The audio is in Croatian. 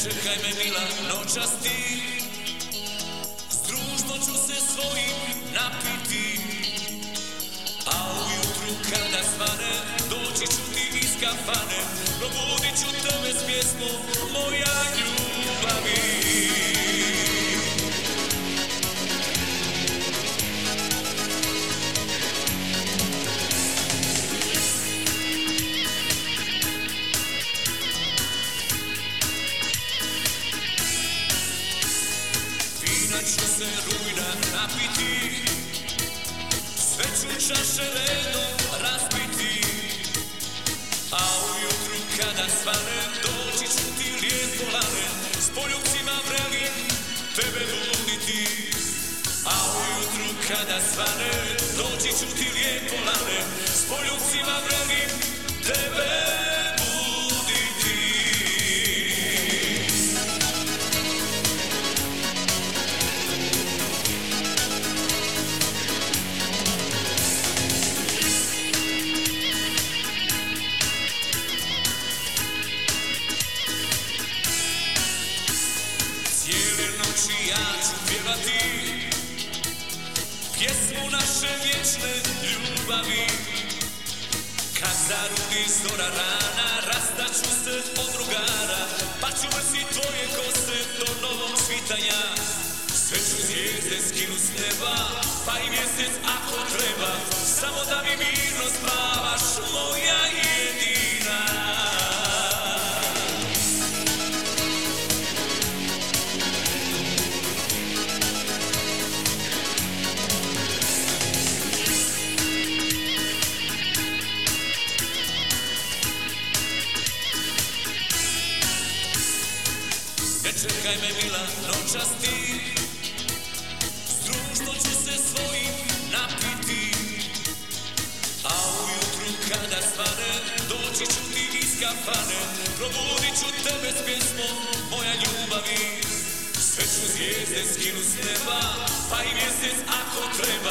čekaj me mila, noćas ti, s društvom ću se svojim napiti, a ujutru kada svane, doći ću ti iz kafane, probudit ću tebe s pjesmom, moja ljubavi. Ću se rujna napiti, sve ću čaše redom raspiti, a ujutru kada svane, doći ću ti lijepo lane, s poljubcima vrelim tebe buditi, a ujutru kada svane, doći ću ti lijepo lane, s poljubcima vrelim tebe buditi. Ja ću pjevati pjesmu naše vječne ljubavi. Kad zarudi zora rana, rastaću se od drugara, pa ću vrsit tvoje kose do novog svitanja. Sve ću zvijezde skinu s neba, pa i mjesec ako treba, samo da mi mirno spavaš, moja jedina. Ne čekaj me mila, noćas ti, s društvom ću se svojim napiti, a ujutru kada svane, doći ću ti iz kafane, probudit ću tebe s pjesmom, moja ljubavi. Sve ću zvijezde skinu s neba, pa i mjesec ako treba,